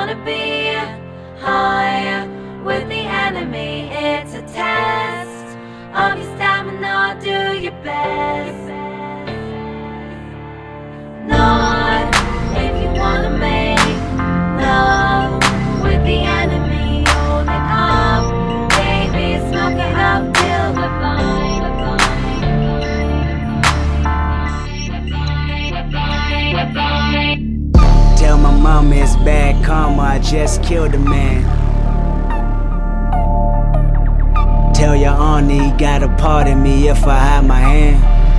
wanna be high with the enemy, it's a test of your stamina, do your best. Not if you wanna make love with the enemy, hold it up, baby, smoke it up till we're blind. Tell my mama it's bad karma, I just killed a man. Tell your auntie you gotta pardon me if I hide my hand.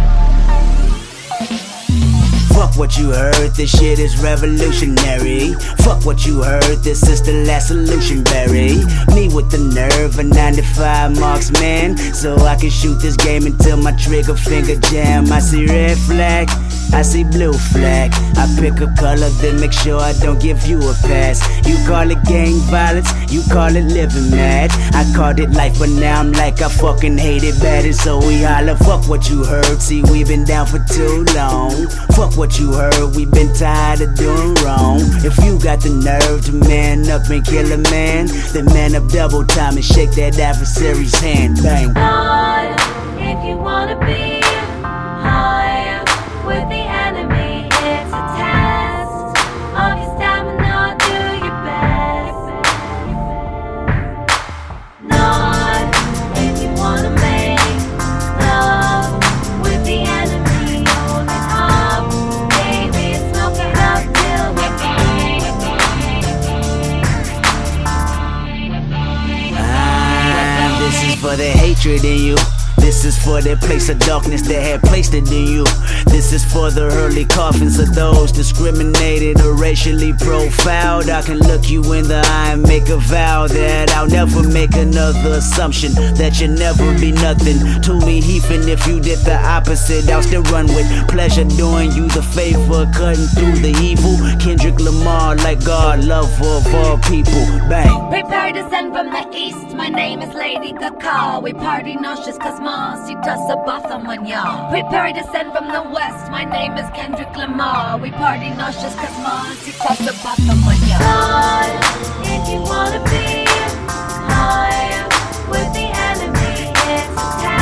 Fuck what you heard, this shit is revolutionary. Fuck what you heard, this is the last solution, Barry. Me with the nerve, a 95 marksman, so I can shoot this game until my trigger finger jam. I see red flag, I see blue flag. I pick a color, then make sure I don't give you a pass. You call it gang violence, you call it living mad. I called it life, but now I'm like I fucking hate it bad, and so we holler. Fuck what you heard, see we been down for too long. Fuck what you heard, we been tired of doing wrong. If you got the nerve to man up and kill a man, then man up double time and shake that adversary's hand. Bang. Not if you wanna be high with the enemy, it's a test of your stamina, do your best. Not if you wanna make love with the enemy, hold it up, baby, smoke it up till we're This is for the hatred in you. This is for that place of darkness that had placed it in you. This is for the early coffins of those discriminated or racially profiled. I can look you in the eye and make a vow that I'll never make another assumption, that you'll never be nothing to me. Even if you did the opposite, I'll still run with pleasure, doing you the favor, cutting through the evil. Kendrick Lamar, like God, lover of all people. Bang. Prepare to send from the east, my name is Lady Gaga. We party nauseous cause Mars, he does a bottom on ya. Prepare to send from the west, my name is Kendrick Lamar. We party nauseous cause Mars, he does a bottom on ya. God, if you wanna be high with the enemy, it's a